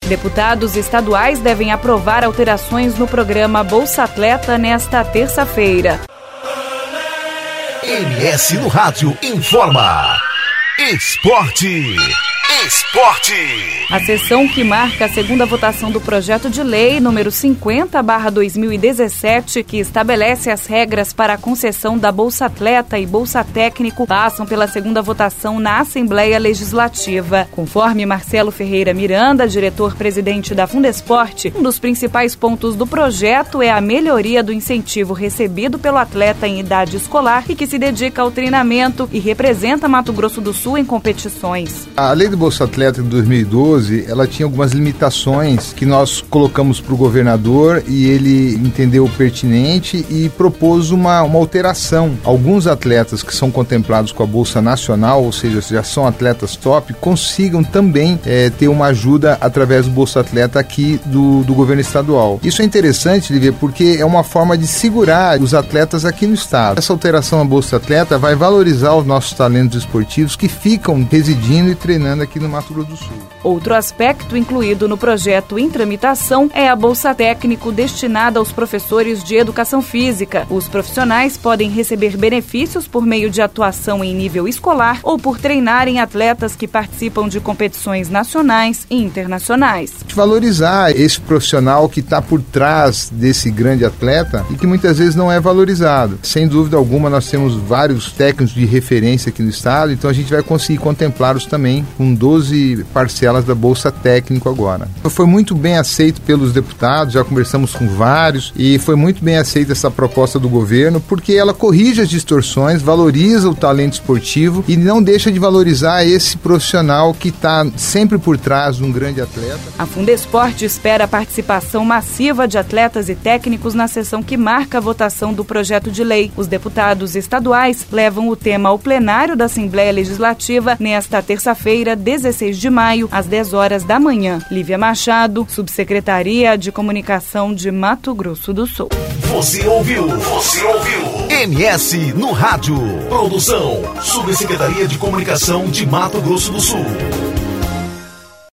Deputados estaduais devem aprovar alterações no programa Bolsa Atleta nesta terça-feira. MS no Rádio informa. Esporte. A sessão que marca a segunda votação do projeto de lei número 50/2017, que estabelece as regras para a concessão da Bolsa Atleta e Bolsa Técnico, passam pela segunda votação na Assembleia Legislativa. Conforme Marcelo Ferreira Miranda, diretor-presidente da Fundesporte, um dos principais pontos do projeto é a melhoria do incentivo recebido pelo atleta em idade escolar e que se dedica ao treinamento e representa Mato Grosso do Sul em competições. A lei do Bolsa Atleta de 2012, ela tinha algumas limitações que nós colocamos para o governador e ele entendeu pertinente e propôs uma alteração. Alguns atletas que são contemplados com a Bolsa Nacional, ou seja, já são atletas top, consigam também ter uma ajuda através do Bolsa Atleta aqui do governo estadual. Isso é interessante, Lívia, porque é uma forma de segurar os atletas aqui no estado. Essa alteração à Bolsa Atleta vai valorizar os nossos talentos esportivos que ficam residindo e treinando aqui no Mato Grosso do Sul. Outro aspecto incluído no projeto em tramitação é a Bolsa Técnico destinada aos professores de educação física. Os profissionais podem receber benefícios por meio de atuação em nível escolar ou por treinarem atletas que participam de competições nacionais e internacionais. Valorizar esse profissional que está por trás desse grande atleta e que muitas vezes não é valorizado. Sem dúvida alguma, nós temos vários técnicos de referência aqui no estado, então a gente vai conseguir contemplá-los também com 12 parcelas da Bolsa Técnico agora. Foi muito bem aceito pelos deputados, já conversamos com vários e foi muito bem aceita essa proposta do governo porque ela corrige as distorções, valoriza o talento esportivo e não deixa de valorizar esse profissional que está sempre por trás de um grande atleta. A Fundesporte espera a participação massiva de atletas e técnicos na sessão que marca a votação do projeto de lei. Os deputados estaduais levam o tema ao plenário da Assembleia Legislativa nesta terça-feira, 16 de maio, às 10 horas da manhã. Lívia Machado, Subsecretaria de Comunicação de Mato Grosso do Sul. Você ouviu MS no Rádio. Produção, Subsecretaria de Comunicação de Mato Grosso do Sul.